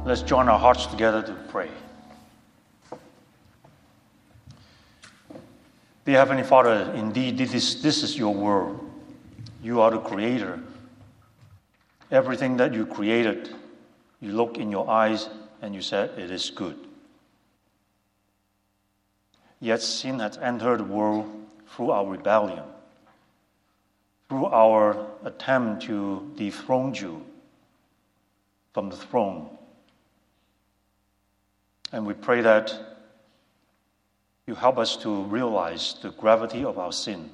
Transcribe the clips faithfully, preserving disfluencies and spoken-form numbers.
Let's join our hearts together to pray. Dear Heavenly Father, indeed, this is, this is your world. You are the creator. Everything that you created, you look in your eyes and you said, it is good. Yet sin has entered the world through our rebellion, through our attempt to dethrone you from the throne. And we pray that you help us to realize the gravity of our sin.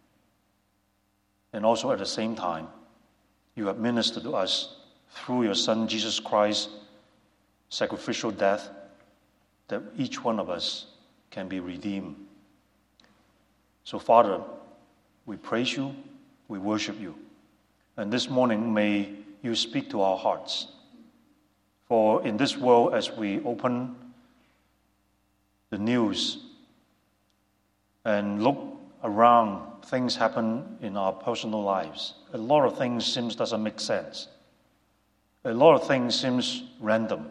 And also at the same time, you have ministered to us through your Son, Jesus Christ's sacrificial death, that each one of us can be redeemed. So, Father, we praise you, we worship you. And this morning, may you speak to our hearts. For in this world, as we open the news and look around, things happen in our personal lives. A lot of things seems doesn't make sense. A lot of things seems random.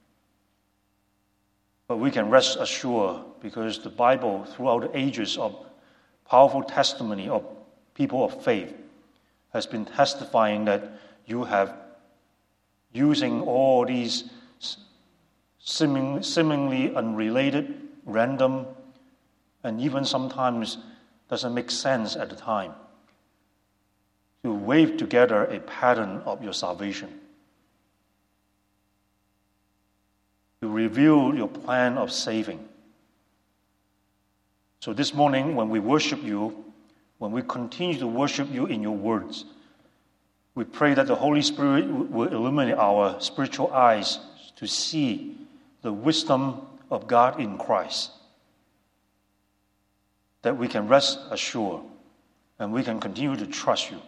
But we can rest assured because the Bible, throughout the ages of powerful testimony of people of faith, has been testifying that you have, using all these seeming, seemingly unrelated, random, and even sometimes doesn't make sense at the time, to weave together a pattern of your salvation, to reveal your plan of saving. So this morning, when we worship you, when we continue to worship you in your words, we pray that the Holy Spirit will illuminate our spiritual eyes to see the wisdom of God in Christ, that we can rest assured and we can continue to trust you.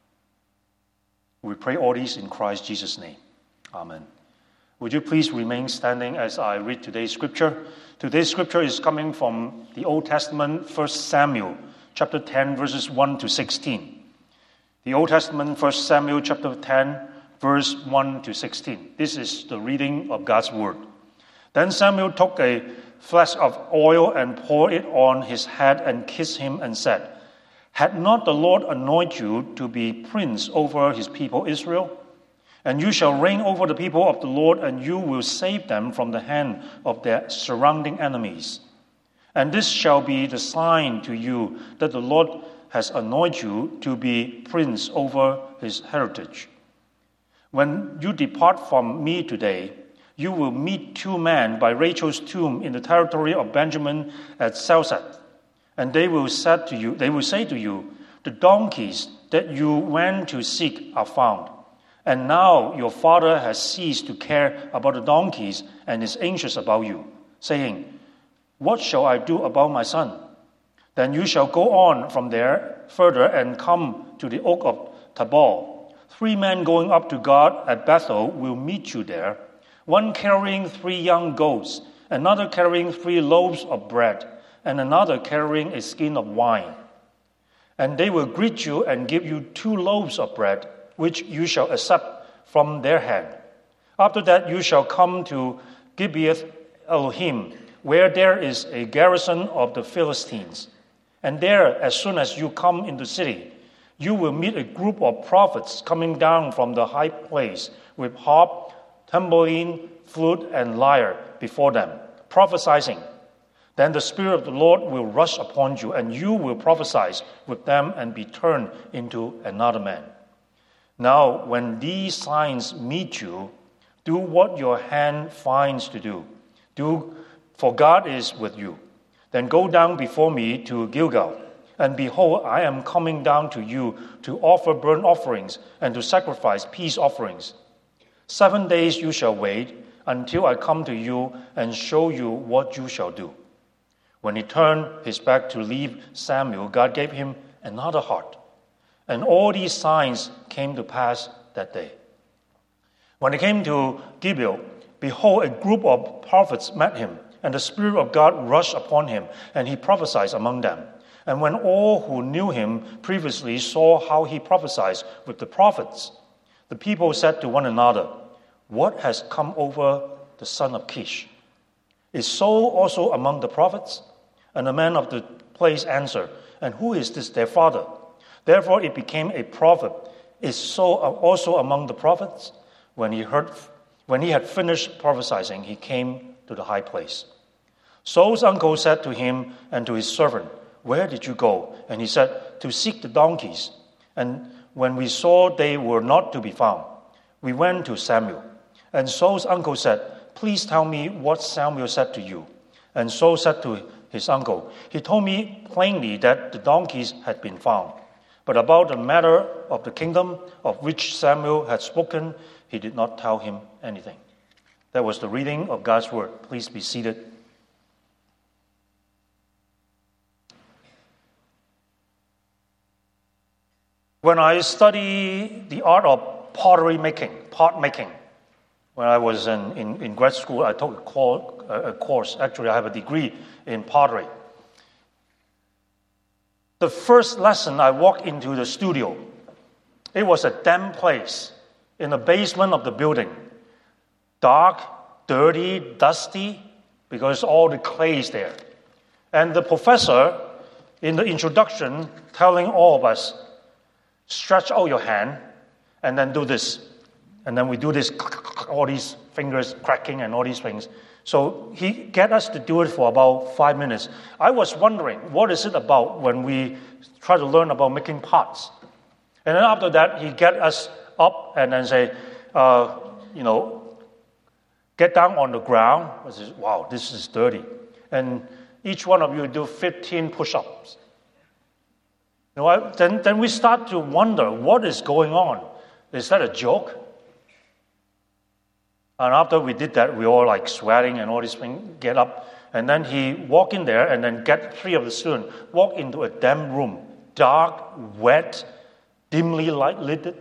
We pray all these in Christ Jesus' name. Amen. Would you please remain standing as I read today's scripture? Today's scripture is coming from the Old Testament, First Samuel, chapter ten, verses one to sixteen. The Old Testament, First Samuel, chapter ten, verse one to sixteen. This is the reading of God's word. Then Samuel took a flask of oil and poured it on his head and kissed him and said, "Had not the Lord anointed you to be prince over his people Israel? And you shall reign over the people of the Lord, and you will save them from the hand of their surrounding enemies. And this shall be the sign to you that the Lord has anointed you to be prince over his heritage. When you depart from me today, you will meet two men by Rachel's tomb in the territory of Benjamin at Selzeth. And they will say to you, they will say to you, the donkeys that you went to seek are found. And now your father has ceased to care about the donkeys and is anxious about you, saying, what shall I do about my son? Then you shall go on from there further and come to the oak of Tabor. Three men going up to God at Bethel will meet you there, one carrying three young goats, another carrying three loaves of bread, and another carrying a skin of wine. And they will greet you and give you two loaves of bread, which you shall accept from their hand. After that you shall come to Gibeath Elohim, where there is a garrison of the Philistines. And there, as soon as you come in the city, you will meet a group of prophets coming down from the high place with harp, tambourine, flute, and lyre before them, prophesying. Then the Spirit of the Lord will rush upon you, and you will prophesy with them and be turned into another man. Now, when these signs meet you, do what your hand finds to do. Do, for God is with you. Then go down before me to Gilgal, and behold, I am coming down to you to offer burnt offerings and to sacrifice peace offerings. Seven days you shall wait until I come to you and show you what you shall do." When he turned his back to leave Samuel, God gave him another heart. And all these signs came to pass that day. When he came to Gibeah, behold, a group of prophets met him, and the Spirit of God rushed upon him, and he prophesied among them. And when all who knew him previously saw how he prophesied with the prophets, the people said to one another, what has come over the son of Kish? Is Saul also among the prophets? And the man of the place answered, and who is this their father? Therefore it became a proverb, is Saul also among the prophets? When he heard, when he had finished prophesying, he came to the high place. Saul's uncle said to him and to his servant, where did you go? And he said, to seek the donkeys. And when we saw they were not to be found, we went to Samuel. And Saul's uncle said, please tell me what Samuel said to you. And Saul said to his uncle, he told me plainly that the donkeys had been found. But about the matter of the kingdom of which Samuel had spoken, he did not tell him anything. That was the reading of God's word. Please be seated. When I studied the art of pottery making, pot making, when I was in, in, in grad school, I took a, call, a course. Actually, I have a degree in pottery. The first lesson, I walked into the studio. It was a damp place in the basement of the building. Dark, dirty, dusty, because all the clay is there. And the professor, in the introduction, telling all of us, stretch out your hand and then do this. And then we do this, all these fingers cracking and all these things. So he get us to do it for about five minutes. I was wondering, what is it about when we try to learn about making pots? And then after that, he get us up and then say, uh, you know, get down on the ground. I said, wow, this is dirty. And each one of you do fifteen push-ups. You know what? Then, then we start to wonder, what is going on? Is that a joke? And after we did that, we all like sweating and all these things, get up. And then he walk in there and then get three of the students, walk into a damp room, dark, wet, dimly light lit,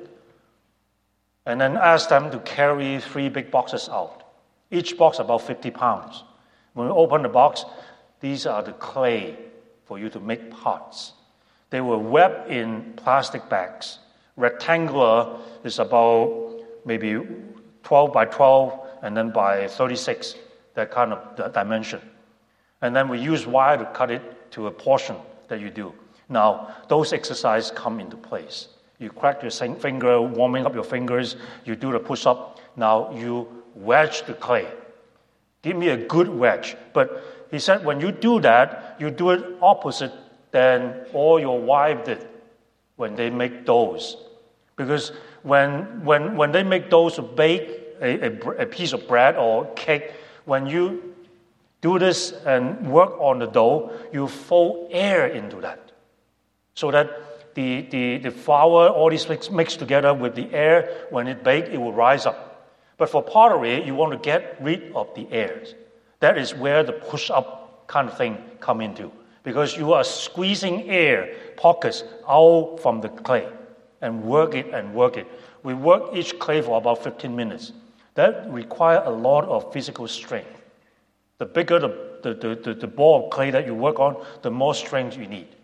and then ask them to carry three big boxes out. Each box about fifty pounds. When we open the box, these are the clay for you to make pots. They were wrapped in plastic bags. Rectangular is about maybe twelve by twelve and then by thirty-six, that kind of dimension. And then we use wire to cut it to a portion that you do. Now, those exercises come into place. You crack your finger, warming up your fingers, you do the push-up. Now you wedge the clay. Give me a good wedge. But he said when you do that, you do it opposite than all your wife did when they make doughs. Because when when when they make doughs to bake a, a, a piece of bread or cake, when you do this and work on the dough, you fold air into that. So that the, the, the flour, all these mix, mix together with the air, when it bakes, it will rise up. But for pottery, you want to get rid of the air. That is where the push-up kind of thing come into. Because you are squeezing air pockets out from the clay and work it and work it. We work each clay for about fifteen minutes. That requires a lot of physical strength. The bigger the, the, the, the, the ball of clay that you work on, the more strength you need.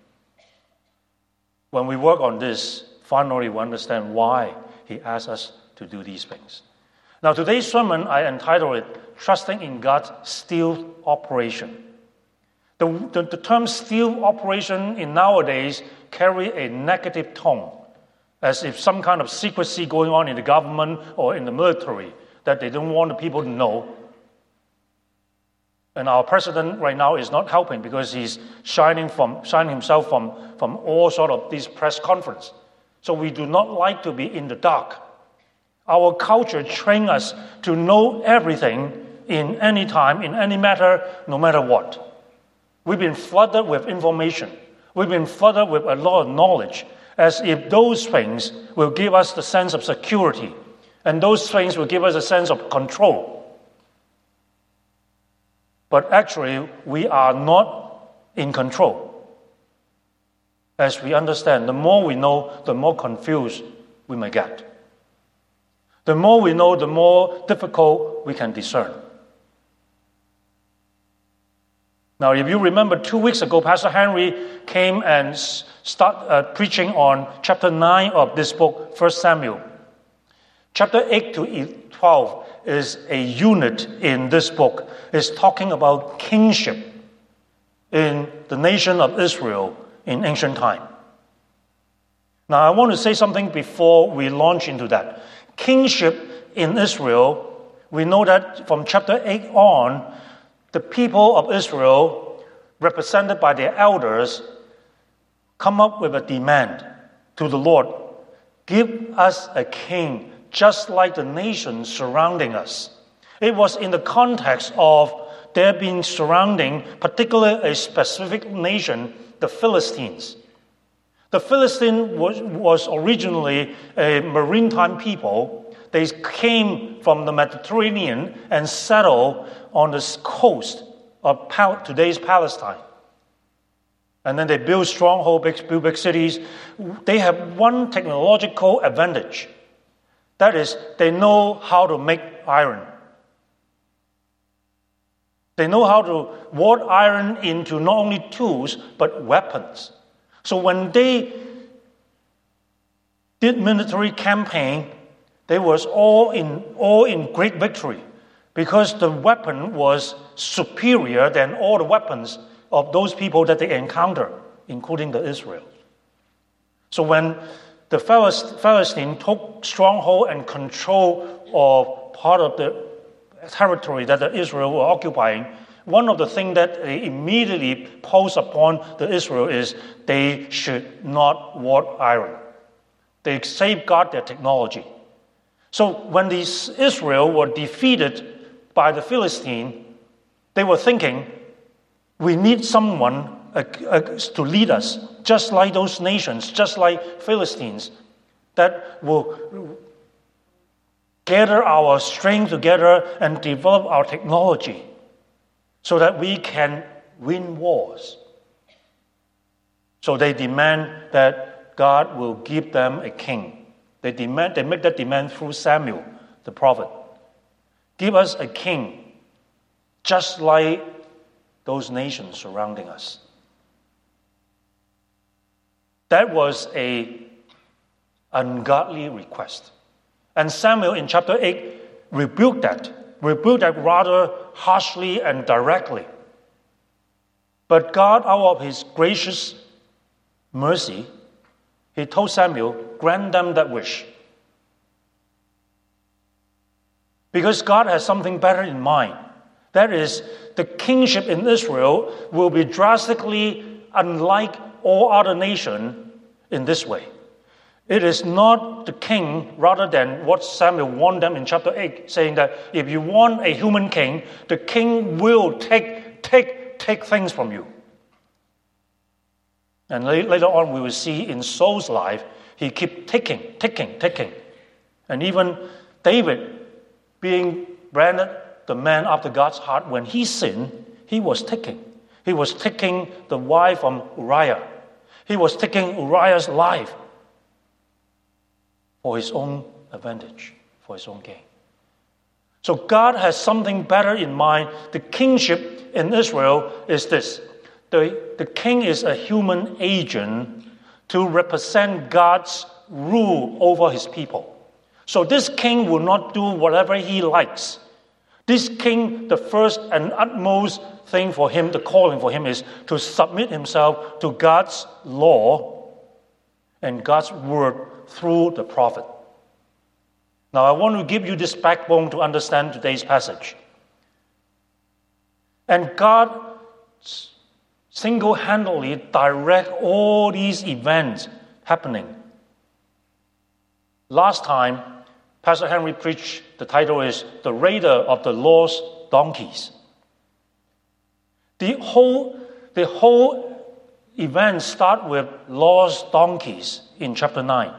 When we work on this, finally we understand why he asked us to do these things. Now today's sermon, I entitled it, Trusting in God's Stealth Operation. The, the, the term stealth operation in nowadays carry a negative tone, as if some kind of secrecy going on in the government or in the military that they don't want the people to know. And our president right now is not helping because he's shining from shining himself from, from all sort of these press conference. So we do not like to be in the dark. Our culture trains us to know everything in any time, in any matter, no matter what. We've been flooded with information. We've been flooded with a lot of knowledge, as if those things will give us the sense of security, and those things will give us a sense of control. But actually, we are not in control. As we understand, the more we know, the more confused we may get. The more we know, the more difficult we can discern. Now, if you remember, two weeks ago, Pastor Henry came and start uh, preaching on chapter nine of this book, First Samuel. Chapter eight to twelve is a unit in this book. It's talking about kingship in the nation of Israel in ancient time. Now, I want to say something before we launch into that. Kingship in Israel, we know that from chapter eight on, the people of Israel, represented by their elders, come up with a demand to the Lord. Give us a king just like the nations surrounding us. It was in the context of there being surrounding, particularly a specific nation, the Philistines. The Philistine was, was originally a maritime people. They came from the Mediterranean and settled on the coast of Pal- today's Palestine. And then they built strongholds, built big cities. They have one technological advantage. That is, they know how to make iron. They know how to warp iron into not only tools, but weapons. So when they did military campaign, they was all in all in great victory because the weapon was superior than all the weapons of those people that they encounter, including the Israel. So when the Philistine took stronghold and control of part of the territory that the Israel were occupying, one of the things that they immediately posed upon the Israel is they should not warp iron. They safeguard their technology. So when these Israel were defeated by the Philistine, they were thinking, we need someone uh, uh, to lead us, just like those nations, just like Philistines, that will gather our strength together and develop our technology so that we can win wars. So they demand that God will give them a king. They demand, they make that demand through Samuel, the prophet. Give us a king, just like those nations surrounding us. That was a ungodly request. And Samuel in chapter eight rebuked that, rebuked that rather harshly and directly. But God, out of his gracious mercy, he told Samuel, grant them that wish. Because God has something better in mind. That is, the kingship in Israel will be drastically unlike all other nations in this way. It is not the king, rather than what Samuel warned them in chapter eight, saying that if you want a human king, the king will take, take, take things from you. And later on, we will see in Saul's life, he kept taking, taking, taking. And even David, being branded the man after God's heart, when he sinned, he was taking. He was taking the wife from Uriah. He was taking Uriah's life for his own advantage, for his own gain. So God has something better in mind. The kingship in Israel is this. The, the king is a human agent to represent God's rule over his people. So this king will not do whatever he likes. This king, the first and utmost thing for him, the calling for him is to submit himself to God's law and God's word through the prophet. Now, I want to give you this backbone to understand today's passage. And God single-handedly direct all these events happening. Last time, Pastor Henry preached, the title is The Raider of the Lost Donkeys. The whole, the whole event starts with lost donkeys in chapter nine.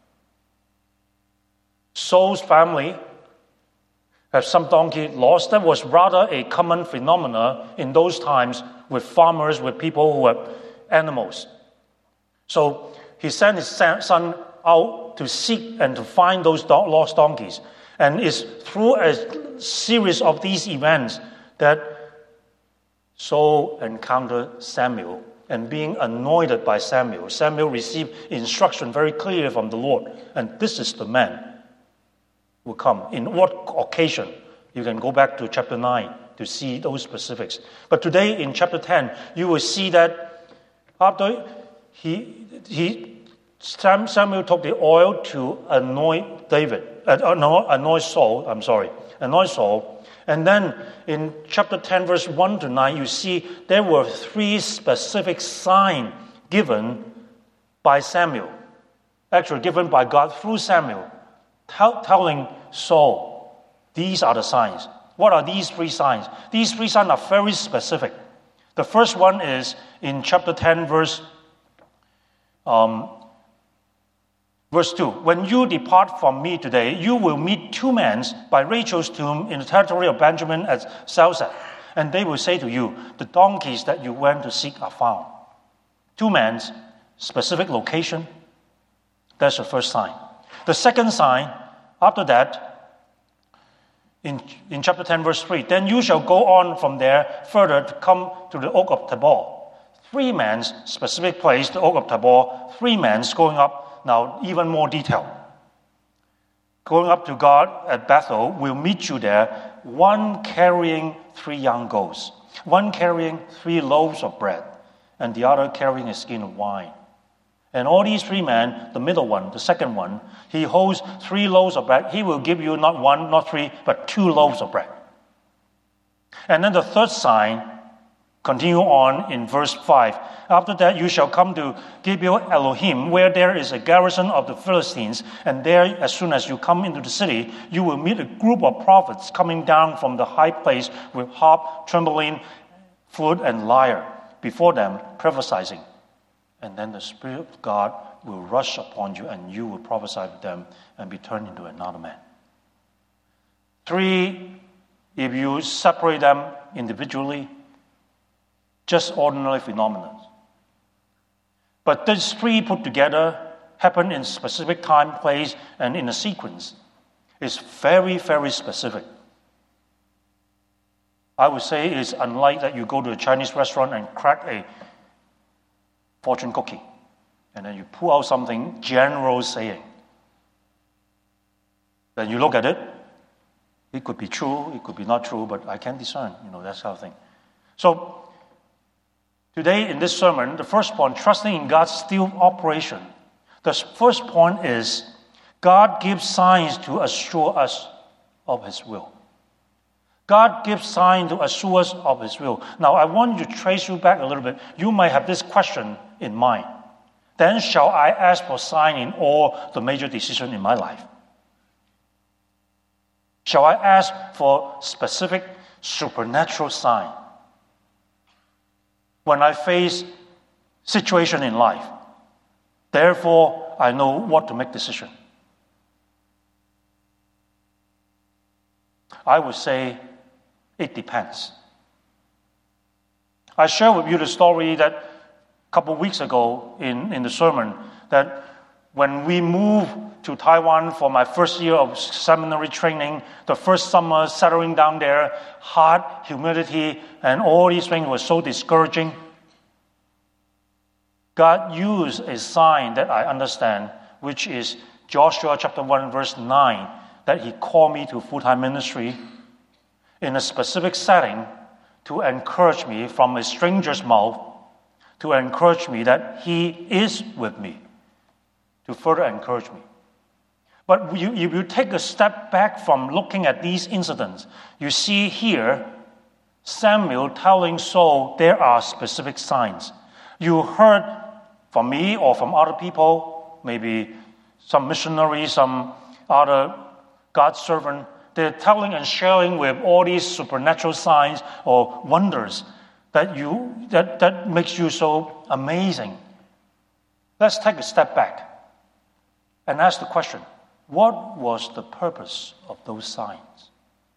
Saul's family have some donkey lost. That was rather a common phenomenon in those times with farmers, with people who have animals. So he sent his son out to seek and to find those lost donkeys. And it's through a series of these events that Saul encountered Samuel, and being anointed by Samuel, Samuel received instruction very clear from the Lord. And this is the man. will come. In what occasion? You can go back to chapter nine to see those specifics. But today in chapter ten, you will see that after he, he Samuel took the oil to anoint David, uh, no, anoint Saul, I'm sorry, anoint Saul. And then in chapter ten, verse one to nine, you see there were three specific signs given by Samuel, actually given by God through Samuel, tell, telling Saul, these are the signs. What are these three signs? These three signs are very specific. The first one is in chapter ten, verse, um, verse two. When you depart from me today, you will meet two men by Rachel's tomb in the territory of Benjamin at Zelzah. And they will say to you, the donkeys that you went to seek are found. Two men, specific location. That's the first sign. The second sign, after that, In, in chapter ten, verse three, then you shall go on from there further to come to the oak of Tabor. Three men, specific place, the oak of Tabor, three men going up, now even more detail. Going up to God at Bethel will meet you there, one carrying three young goats, one carrying three loaves of bread, and the other carrying a skin of wine. And all these three men, the middle one, the second one, he holds three loaves of bread. He will give you not one, not three, but two loaves of bread. And then the third sign, continue on in verse five. After that, you shall come to Gibeah Elohim, where there is a garrison of the Philistines. And there, as soon as you come into the city, you will meet a group of prophets coming down from the high place with harp, trembling, flute, and lyre before them, prophesying. And then the Spirit of God will rush upon you, and you will prophesy to them and be turned into another man. Three, if you separate them individually, just ordinary phenomena. But these three put together happen in specific time, place, and in a sequence. It's very, very specific. I would say it's unlike that you go to a Chinese restaurant and crack a fortune cookie, and then you pull out something general saying. Then you look at it, it could be true, it could be not true, but I can't discern, you know, that kind of thing. So, today in this sermon, the first point, trusting in God's still operation. The first point is, God gives signs to assure us of His will. God gives signs to assure us of His will. Now, I want you to trace you back a little bit. You might have this question in mind. Then shall I ask for sign in all the major decisions in my life? Shall I ask for specific supernatural sign when I face situation in life? Therefore, I know what to make decision. I would say it depends. I shared with you the story that a couple of weeks ago in, in the sermon that when we moved to Taiwan for my first year of seminary training, the first summer settling down there, hot, humidity, and all these things were so discouraging. God used a sign that I understand, which is Joshua chapter one, verse nine, that He called me to full-time ministry in a specific setting to encourage me from a stranger's mouth, to encourage me that He is with me, to further encourage me. But you, if you take a step back from looking at these incidents, you see here Samuel telling Saul there are specific signs. You heard from me or from other people, maybe some missionary, some other God's servant, they're telling and sharing with all these supernatural signs or wonders that you that, that makes you so amazing. Let's take a step back and ask the question, what was the purpose of those signs?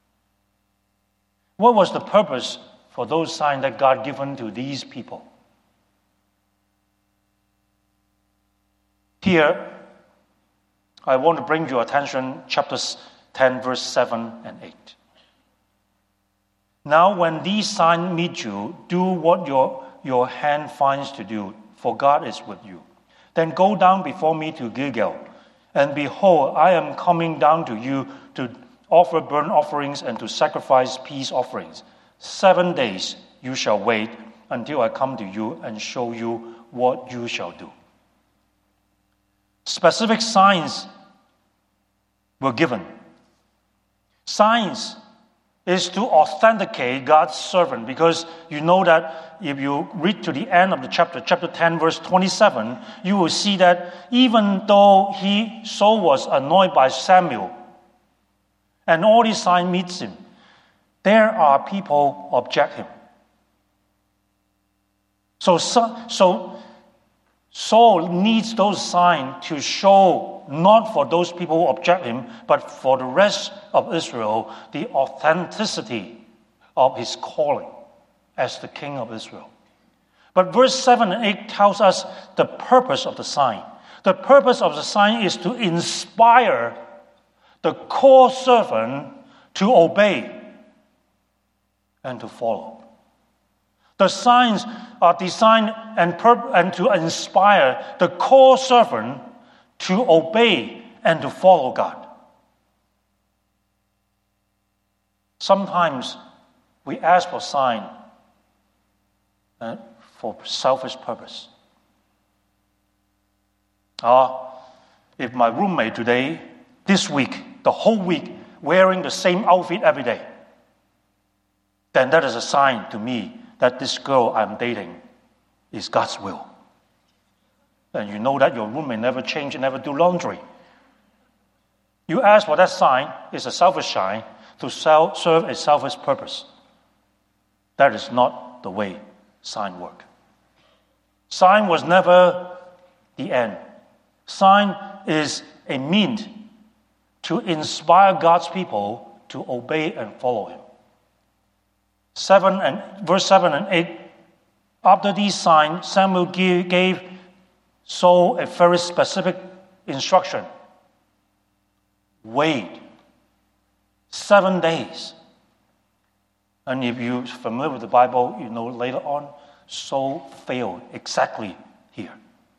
What was the purpose for those signs that God given to these people? Here, I want to bring your attention, chapter ten, verse seven and eight. Now when these signs meet you, do what your, your hand finds to do, for God is with you. Then go down before me to Gilgal, and behold, I am coming down to you to offer burnt offerings and to sacrifice peace offerings. Seven days you shall wait until I come to you and show you what you shall do. Specific signs were given. Signs is to authenticate God's servant, because you know that if you read to the end of the chapter, chapter ten, verse twenty-seven, you will see that even though he Saul was anointed by Samuel, and all these signs meets him, there are people object him. So, so, so Saul needs those signs to show, not for those people who object him, but for the rest of Israel, the authenticity of his calling as the king of Israel. But verse seven and eight tells us the purpose of the sign. The purpose of the sign is to inspire the called servant to obey and to follow. The signs are designed and, pur- and to inspire the called servant to obey and to follow God. Sometimes we ask for sign uh, for selfish purpose. Ah, if my roommate today, this week, the whole week, wearing the same outfit every day, then that is a sign to me that this girl I'm dating is God's will. And you know that your roommate never change and never do laundry. You ask for that sign, it's a selfish sign, to serve a selfish purpose. That is not the way sign work. Sign was never the end. Sign is a means to inspire God's people to obey and follow him. Seven and verse seven and eight. After these signs, Samuel gave Saul a very specific instruction. Wait seven days. And if you're familiar with the Bible, you know later on, Saul failed exactly here.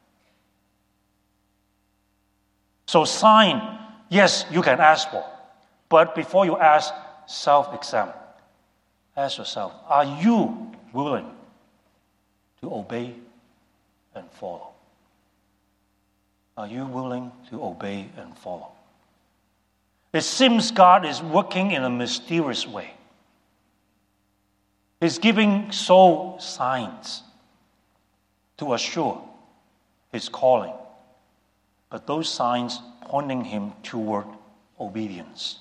So sign, yes, you can ask for. But before you ask, self-examine. Ask yourself, are you willing to obey and follow? Are you willing to obey and follow? It seems God is working in a mysterious way. He's giving Saul signs to assure his calling, but those signs pointing him toward obedience.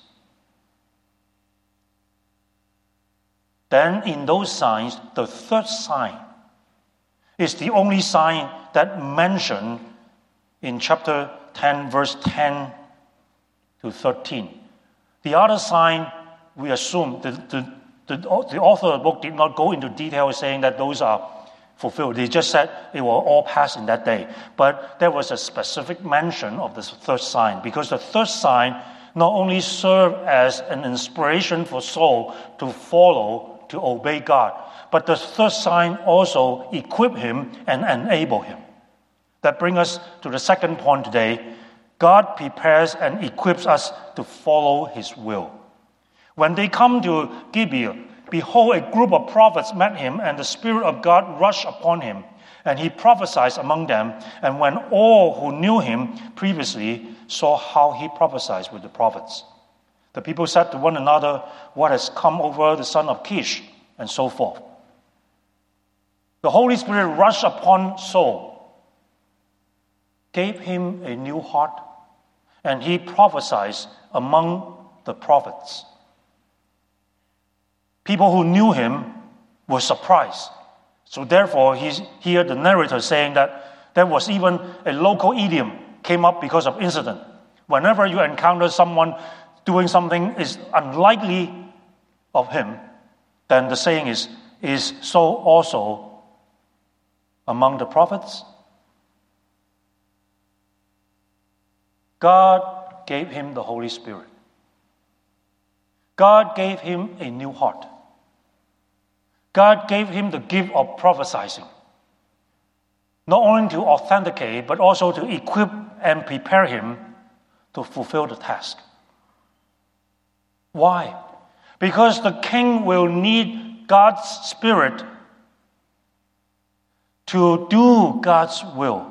Then in those signs, the third sign is the only sign that mentioned in chapter ten, verse ten to thirteen. The other sign, we assume, the, the, the, the author of the book did not go into detail saying that those are fulfilled. They just said it will all pass in that day. But there was a specific mention of this third sign, because the third sign not only served as an inspiration for Saul to follow, to obey God, but the third sign also equipped him and enabled him. That brings us to the second point today. God prepares and equips us to follow his will. When they come to Gibeah, behold, a group of prophets met him, and the Spirit of God rushed upon him, and he prophesied among them. And when all who knew him previously saw how he prophesied with the prophets, the people said to one another, what has come over the son of Kish, and so forth. The Holy Spirit rushed upon Saul, gave him a new heart, and he prophesied among the prophets. People who knew him were surprised. So therefore, he's, here the narrator saying that there was even a local idiom came up because of incident. Whenever you encounter someone doing something is unlikely of him, then the saying is, is so also among the prophets? God gave him the Holy Spirit. God gave him a new heart. God gave him the gift of prophesying, not only to authenticate, but also to equip and prepare him to fulfill the task. Why? Because the king will need God's Spirit to do God's will,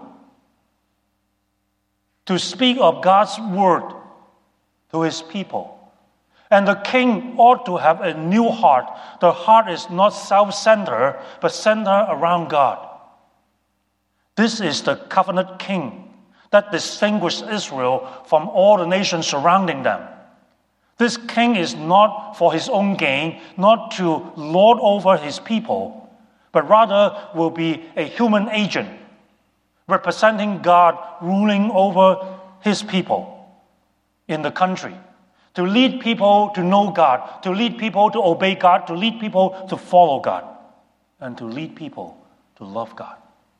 to speak of God's word to his people. And the king ought to have a new heart. The heart is not self-centered, but centered around God. This is the covenant king that distinguished Israel from all the nations surrounding them. This king is not for his own gain, not to lord over his people, but rather will be a human agent, representing God, ruling over his people in the country, to lead people to know God, to lead people to obey God, to lead people to follow God, and to lead people to love God.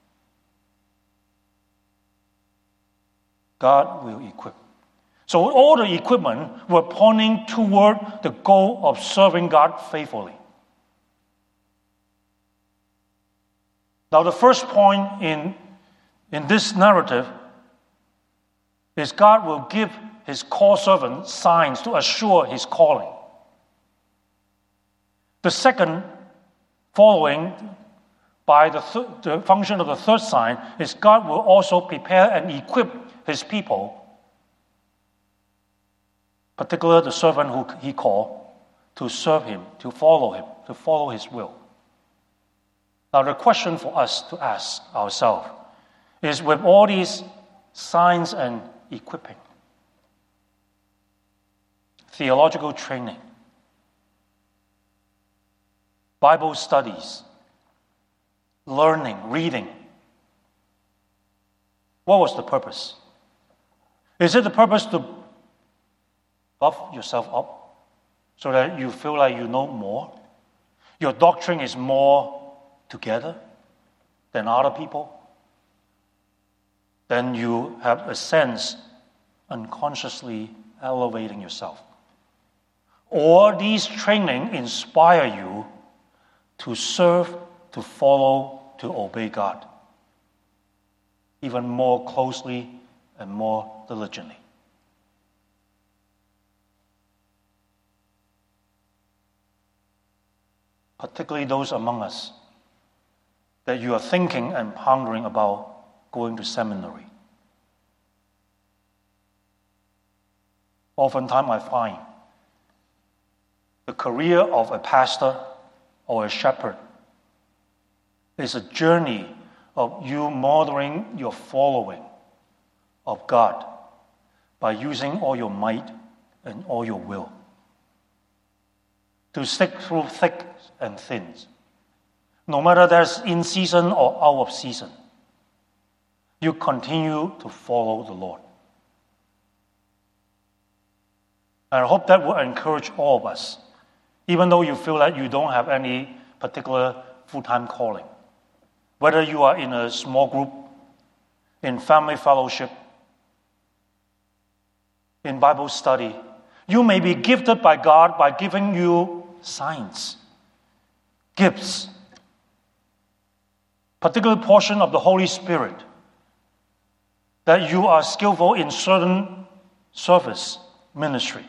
God will equip. So all the equipment were pointing toward the goal of serving God faithfully. Now the first point in, in this narrative is God will give his called servant signs to assure his calling. The second, following by the, th- the function of the third sign, is God will also prepare and equip his people, particularly the servant who he called, to serve him, to follow him, to follow his will. Now the question for us to ask ourselves is, with all these signs and equipping, theological training, Bible studies, learning, reading, what was the purpose? Is it the purpose to buff yourself up so that you feel like you know more? Your doctrine is more together than other people? Then you have a sense unconsciously elevating yourself. Or these training inspire you to serve, to follow, to obey God even more closely and more diligently. Particularly those among us that you are thinking and pondering about going to seminary. Oftentimes I find the career of a pastor or a shepherd is a journey of you modeling your following of God by using all your might and all your will to stick through thick and thin, no matter that's in season or out of season. You continue to follow the Lord. And I hope that will encourage all of us, even though you feel that you don't have any particular full-time calling. Whether you are in a small group, in family fellowship, in Bible study, you may be gifted by God by giving you signs, gifts, particular portion of the Holy Spirit, that you are skillful in certain service, ministry.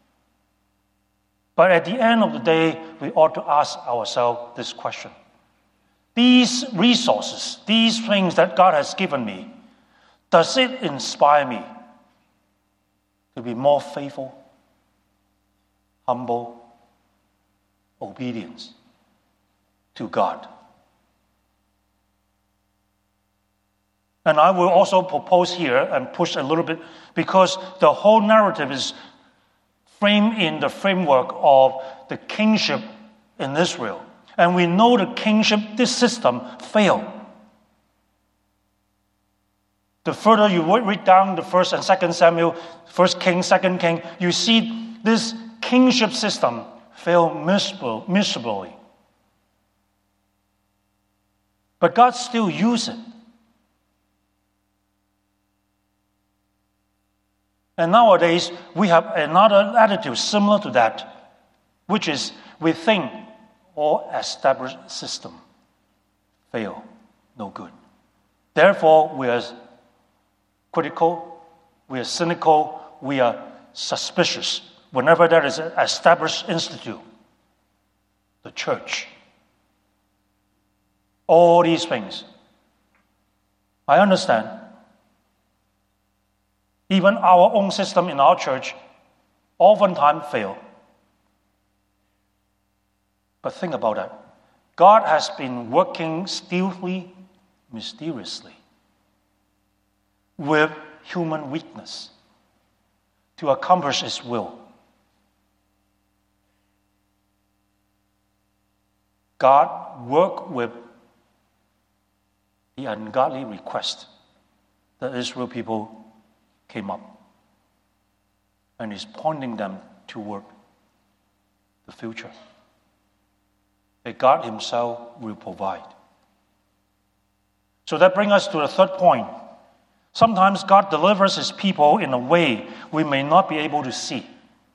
But at the end of the day, we ought to ask ourselves this question. These resources, these things that God has given me, does it inspire me to be more faithful, humble, obedient to God? And I will also propose here and push a little bit, because the whole narrative is framed in the framework of the kingship in Israel. And we know the kingship, this system, failed. The further you read down the first and second Samuel, first king, second king, you see this kingship system fail miserable, miserably. But God still used it. And nowadays, we have another attitude similar to that, which is we think all established system fail, no good. Therefore, we are critical, we are cynical, we are suspicious. whenever there is an established institute, the church, all these things. I understand. Even our own system in our church oftentimes fail. But think about that. God has been working stealthily, mysteriously, with human weakness to accomplish His will. God worked with the ungodly request that Israel people came up, and is pointing them toward the future. That God Himself will provide. So that brings us to the third point. Sometimes God delivers His people in a way we may not be able to see.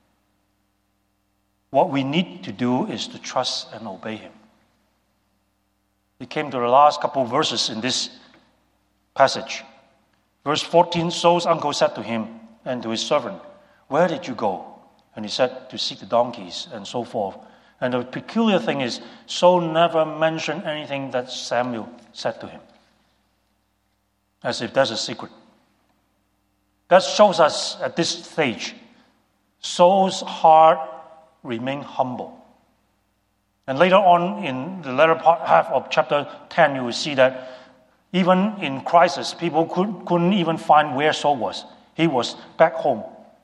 What we need to do is to trust and obey Him. We came to the last couple of verses in this passage. Verse fourteen, Saul's uncle said to him and to his servant, "Where did you go?" And he said, "To seek the donkeys," and so forth. And the peculiar thing is, Saul never mentioned anything that Samuel said to him, as if that's a secret. That shows us at this stage, Saul's heart remained humble. And later on in the latter part, half of chapter ten, you will see that even in crisis, people could, couldn't even find where Saul was. He was back home,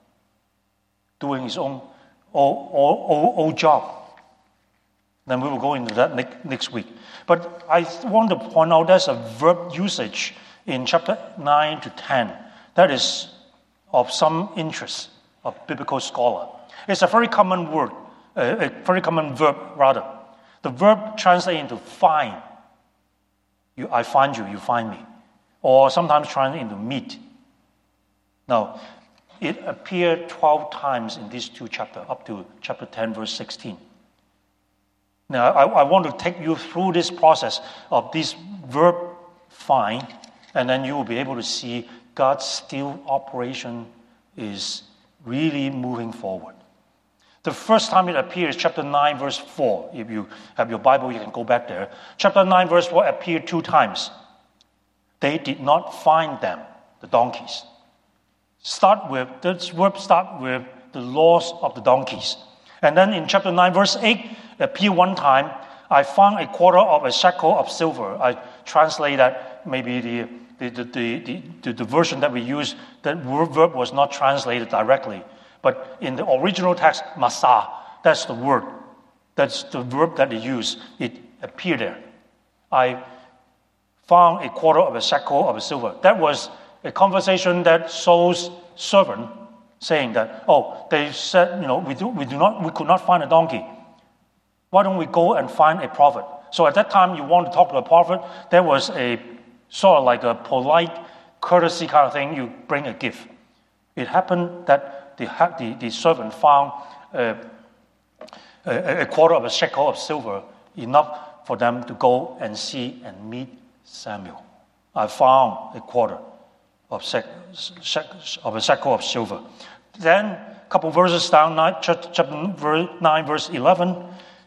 doing his own old, old, old, old job. Then we will go into that next, next week. But I want to point out there's a verb usage in chapter nine to ten that is of some interest of biblical scholar. It's a very common word, a very common verb rather. The verb translates into find. You, I find you, you find me. Or sometimes translated into meet. Now, it appeared twelve times in these two chapters, up to chapter ten, verse sixteen. Now, I, I want to take you through this process of this verb find, and then you will be able to see God's still operation is really moving forward. The first time it appears, chapter nine, verse four. If you have your Bible, you can go back there. Chapter nine, verse four appeared two times. They did not find them, the donkeys. Start with, this verb start with the loss of the donkeys. And then in chapter nine, verse eight, appear one time, I found a quarter of a shekel of silver. I translate that, maybe the the, the, the, the, the version that we use, that verb was not translated directly. But in the original text, masah, that's the word. That's the verb that they use. It appeared there. I found a quarter of a shekel of a silver. That was a conversation that Saul's servant saying that, oh, they said, you know, we do, we do not, we could not find a donkey. Why don't we go and find a prophet? So at that time, you want to talk to a prophet. There was a sort of like a polite courtesy kind of thing. You bring a gift. It happened that the the, the servant found uh, a, a quarter of a shekel of silver, enough for them to go and see and meet Samuel. I found a quarter of, sec, sec, of a shekel of silver. Then, a couple verses down, nine, chapter nine, verse eleven,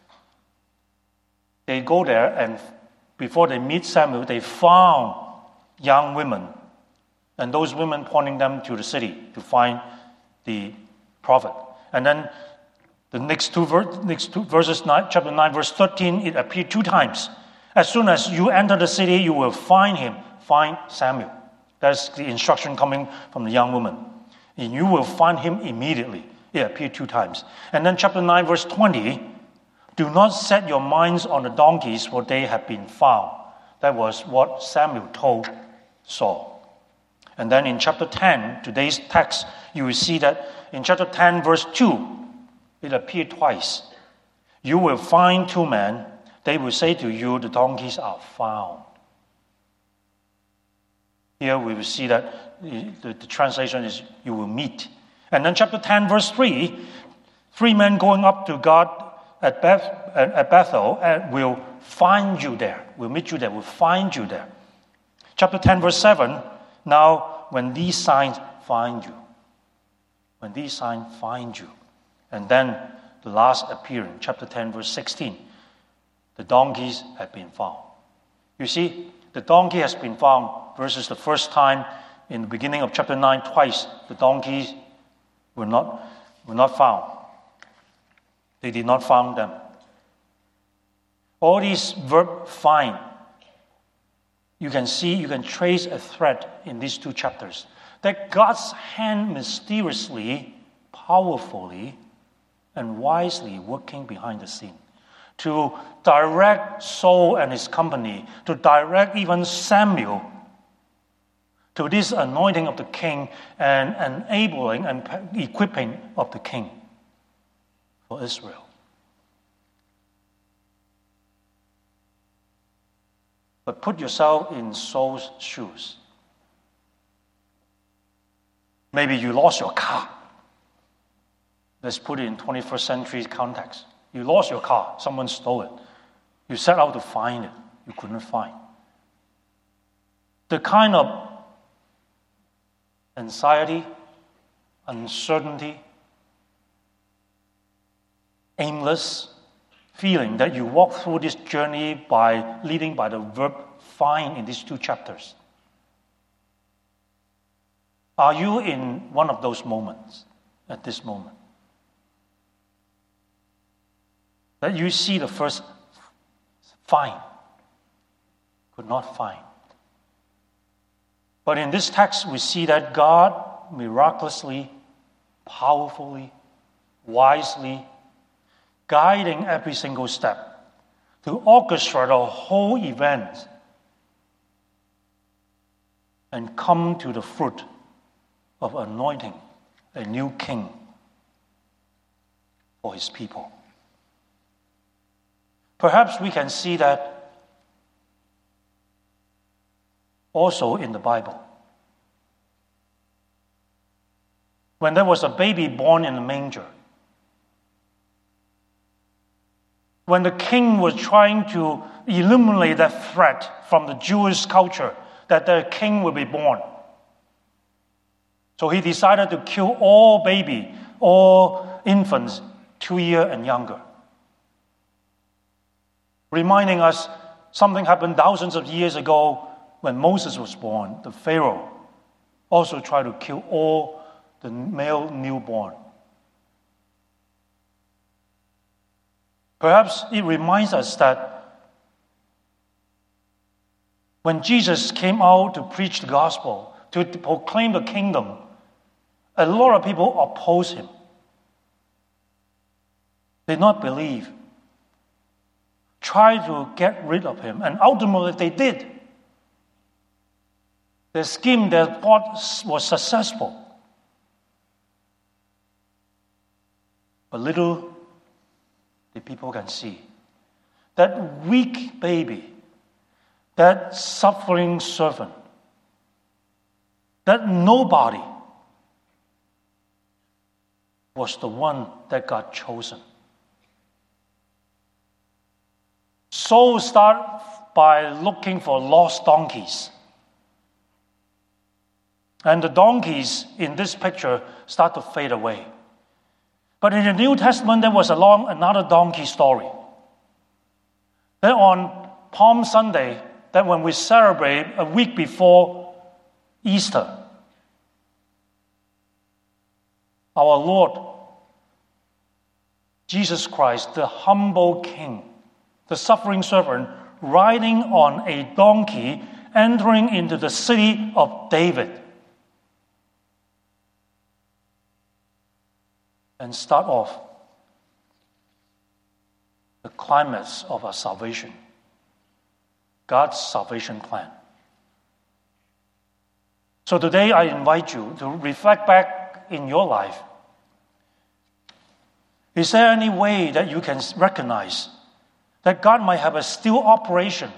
they go there, and before they meet Samuel, they found young women, and those women pointing them to the city to find the prophet. And then the next two, ver- next two verses, nine, chapter nine, verse thirteen, it appeared two times. As soon as you enter the city, you will find him, find Samuel. That's the instruction coming from the young woman. And you will find him immediately. It appeared two times. And then chapter nine, verse twenty, do not set your minds on the donkeys, for they have been found. That was what Samuel told Saul. And then in chapter ten, today's text, you will see that in chapter ten, verse two, it appeared twice. You will find two men. They will say to you, the donkeys are found. Here we will see that the, the, the translation is, you will meet. And then chapter ten, verse three, three men going up to God at, Beth, at Bethel and will find you there. Will meet you there. Will find you there. Chapter ten, verse seven, now when these signs find you, when these signs find you, And then the last appearing, chapter ten, verse sixteen, the donkeys have been found. You see, the donkey has been found versus the first time in the beginning of chapter nine, twice the donkeys were not, were not found. They did not find them. All these verb find, you can see, you can trace a thread in these two chapters. That God's hand mysteriously, powerfully, and wisely working behind the scene to direct Saul and his company, to direct even Samuel to this anointing of the king and enabling and equipping of the king for Israel. But put yourself in Saul's shoes. Maybe you lost your car. Let's put it in twenty-first century context. You lost your car. Someone stole it. You set out to find it. You couldn't find. The kind of anxiety, uncertainty, aimless feeling that you walk through this journey by leading by the verb find in these two chapters. Are you in one of those moments at this moment? That you see the first find, could not find. But in this text, we see that God miraculously, powerfully, wisely, guiding every single step to orchestrate the whole event and come to the fruit of anointing a new king for his people. Perhaps we can see that also in the Bible. When there was a baby born in a manger, when the king was trying to eliminate that threat from the Jewish culture that the king will be born. So he decided to kill all baby, all infants, two years and younger. Reminding us something happened thousands of years ago when Moses was born. The Pharaoh also tried to kill all the male newborn. Perhaps it reminds us that when Jesus came out to preach the gospel, to proclaim the kingdom, a lot of people opposed him. They did not believe. Tried to get rid of him, and ultimately they did. Their scheme, their thought was successful. But little the people can see that weak baby, that suffering servant, that nobody was the one that got chosen. Saul started by looking for lost donkeys. And the donkeys in this picture start to fade away. But in the New Testament, there was along another donkey story. Then on Palm Sunday, that when we celebrate a week before Easter, our Lord Jesus Christ, the humble King, the suffering servant, riding on a donkey, entering into the city of David. And start off the climax of our salvation, God's salvation plan. So today I invite you to reflect back in your life. Is there any way that you can recognize that God might have a still operation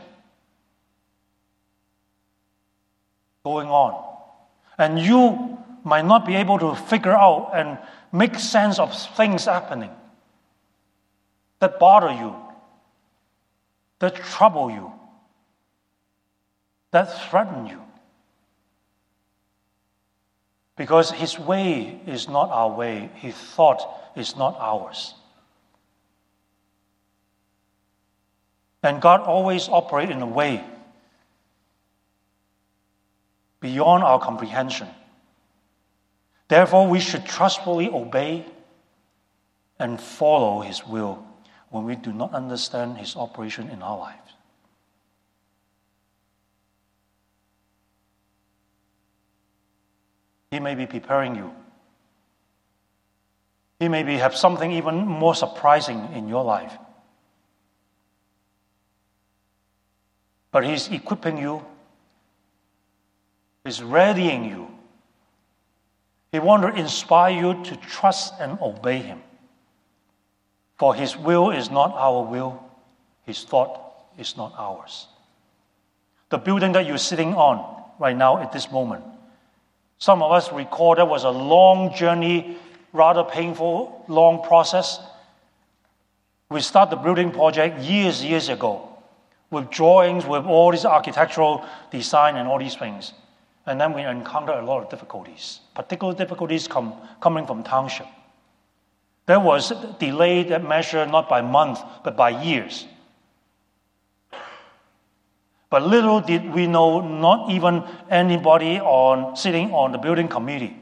going on, and you might not be able to figure out and make sense of things happening that bother you, that trouble you, that threaten you? Because his way is not our way. His thought is not ours. And God always operates in a way beyond our comprehension. Therefore, we should trustfully obey and follow His will when we do not understand His operation in our lives. He may be preparing you. He may be, have something even more surprising in your life. But He's equipping you. He's readying you. He wants to inspire you to trust and obey Him. For His will is not our will. His thought is not ours. The building that you're sitting on right now at this moment, some of us recall that was a long journey, rather painful, long process. We started the building project years, years ago with drawings, with all this architectural design and all these things. And then we encountered a lot of difficulties, particular difficulties come, coming from township. There was delay that measured not by months, but by years. But little did we know, not even anybody on sitting on the building committee,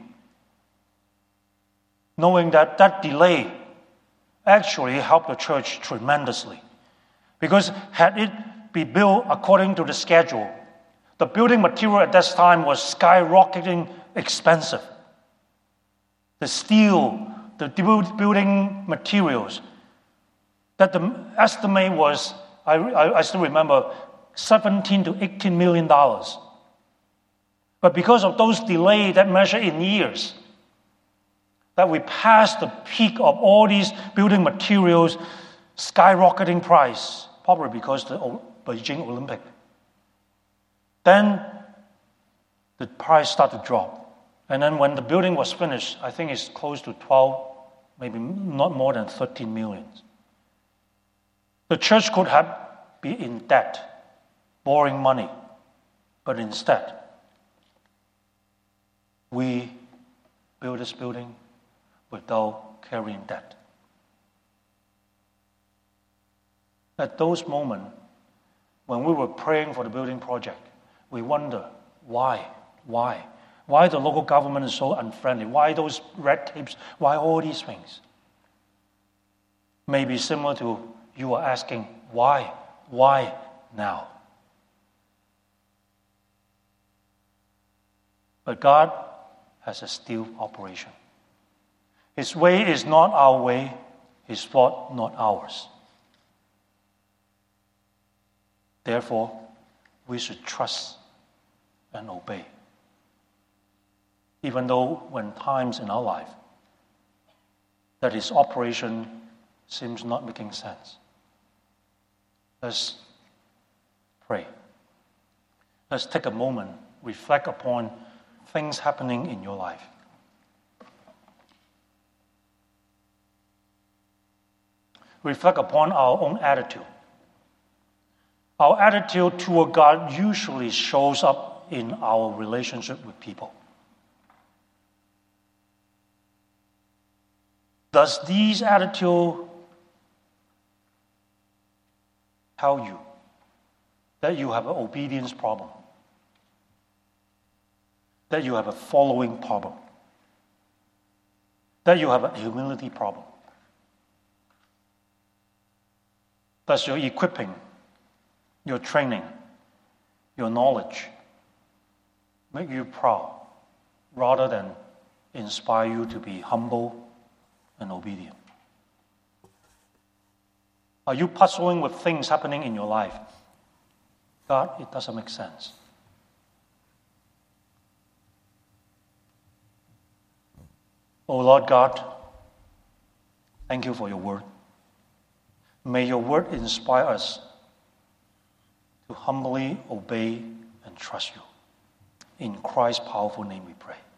knowing that that delay actually helped the church tremendously. Because had it been built according to the schedule, the building material at that time was skyrocketing expensive. The steel, the building materials, that the estimate was, I, I, I still remember, seventeen to eighteen million dollars. But because of those delays that measure in years, that we passed the peak of all these building materials skyrocketing price, probably because the Beijing Olympic. Then the price started to drop. And then when the building was finished, I think it's close to twelve, maybe not more than thirteen million. The church could have been in debt, borrowing money, but instead, we built this building without carrying debt. At those moments, when we were praying for the building project, we wonder, why? Why? Why the local government is so unfriendly? Why those red tapes? Why all these things? Maybe similar to you are asking, why? Why now? But God has a still operation. His way is not our way, His thought not ours. Therefore, we should trust and obey. Even though when times in our life that His operation seems not making sense. Let's pray. Let's take a moment, reflect upon things happening in your life. Reflect upon our own attitude. Our attitude toward God usually shows up in our relationship with people. Does these attitude tell you that you have an obedience problem? That you have a following problem? That you have a humility problem? Does your equipping, your training, your knowledge make you proud rather than inspire you to be humble and obedient? Are you puzzling with things happening in your life? God, it doesn't make sense. Oh Lord God, thank you for your word. May your word inspire us to humbly obey and trust you. In Christ's powerful name we pray.